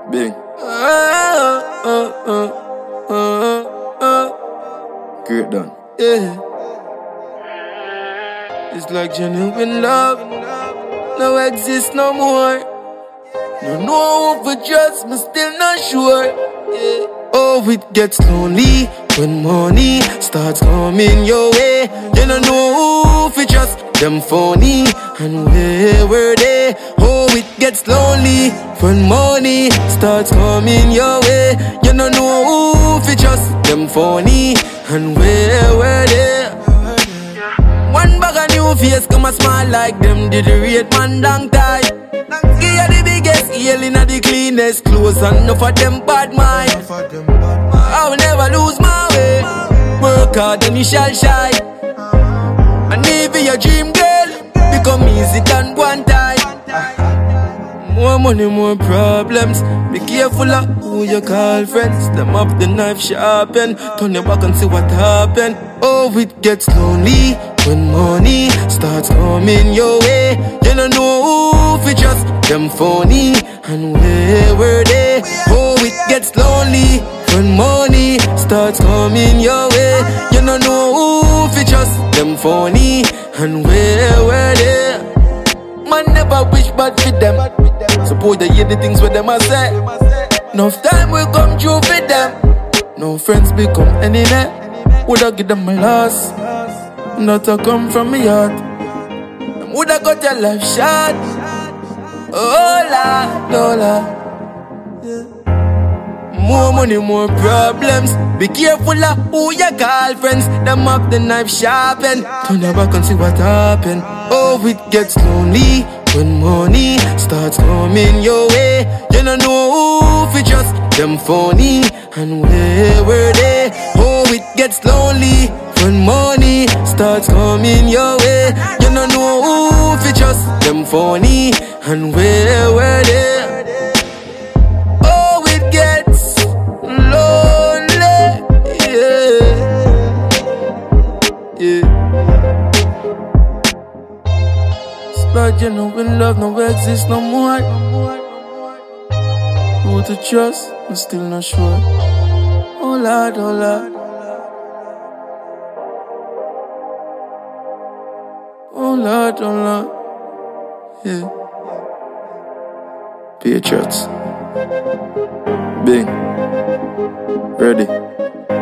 Bing. Great done. Yeah. It's like genuine love no exists no more. No know who for trust, but still not sure. Yeah. Oh, it gets lonely when money starts coming your way. You don't know who for trust, them phony and where were they? Oh, it gets lonely when money starts coming your way. You don't know who for trust, them phony and where were they? One bag of new face come a smile like them did the rate man long time. Give you the biggest alien and the cleanest clothes and enough of them bad mind. I will never lose my way. Work hard and you shall shine. And if your dream girl become easy than one time. More money, more problems. Be careful of who you call friends. Them up the knife sharpen. Turn your back and see what happen. Oh, it gets lonely when money starts coming your way. You don't know who for trust, them phony and where were they? Oh, it gets lonely when money starts coming your way. You don't know who for trust, them phony and where were they? Man never wish bad for them. Suppose they hear the things where them a say. Enough time will come true for them. No friends become enemy. Woulda give them a loss, not to come from me heart. Them woulda got your life shot. Oh Lord, oh Lord. Yeah. More money, more problems. Be careful of who you call friends. Them up the knife sharpen. Turn your back and see what happen. Oh, it gets lonely when money starts coming your way. You don't know who for trust, them phony and where were they? Oh, it gets lonely when money starts coming your way. You don't know who for trust, them phony and where were they? Oh, it gets lonely, yeah, yeah. Like you know when love no exists no more. Who to trust, I'm still not sure. Oh Lord, oh Lord. Oh Lord, oh Lord. Yeah. Patriots. Bing. Ready.